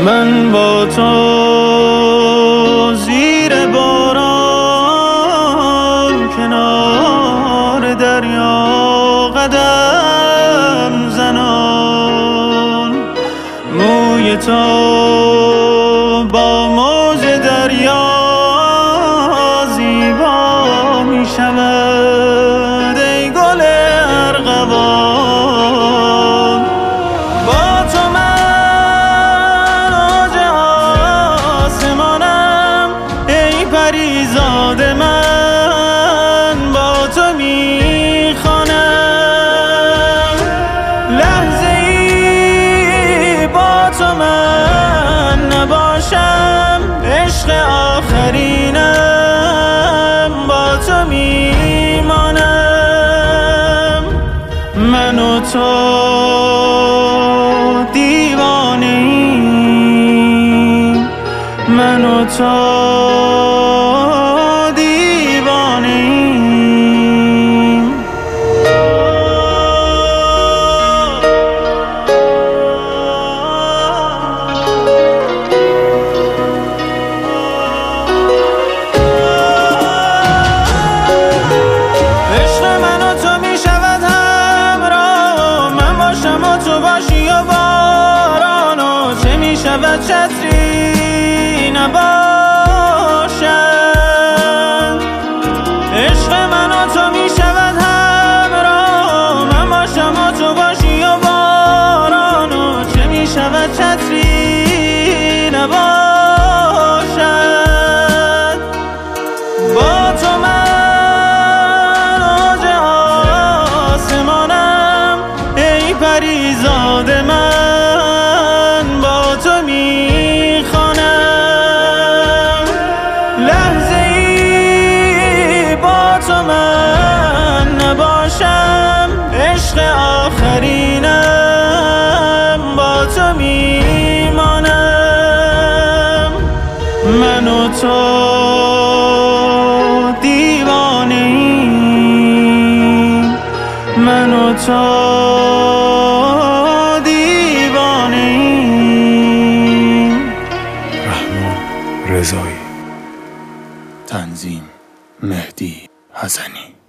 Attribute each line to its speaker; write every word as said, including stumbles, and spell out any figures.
Speaker 1: من با تو زیر باران کنار دریا قدم زنان، موی تو با موج دریا زیبا می شود ای گل ارغوان. با تو من اوج آسمانم ای پریزاد، من با تو می خوانم. لحظه ای با تو من نباشم، عشق آخرینم با تو می مانم. من و تو دیوانه ایم، من و تو دیوانه ایم. عشق من و تو می شود همراه، من باشم و تو باشی و باران، و چه می شود چتری نباشد. عشق من و تو می شود همراه، من باشم و تو باشی و باران، و چه می شود چتری نباشد. با تو من اوج آسمانم ای پریزاد، من با تو می خوانم. لحظه ای با تو من نباشم، عشق آخرینم با تو می مانم. من و تو دیوانه ایم، من و تو دیوانه ایم.
Speaker 2: رحمان رضایی، تنظیم مهدی حسنی.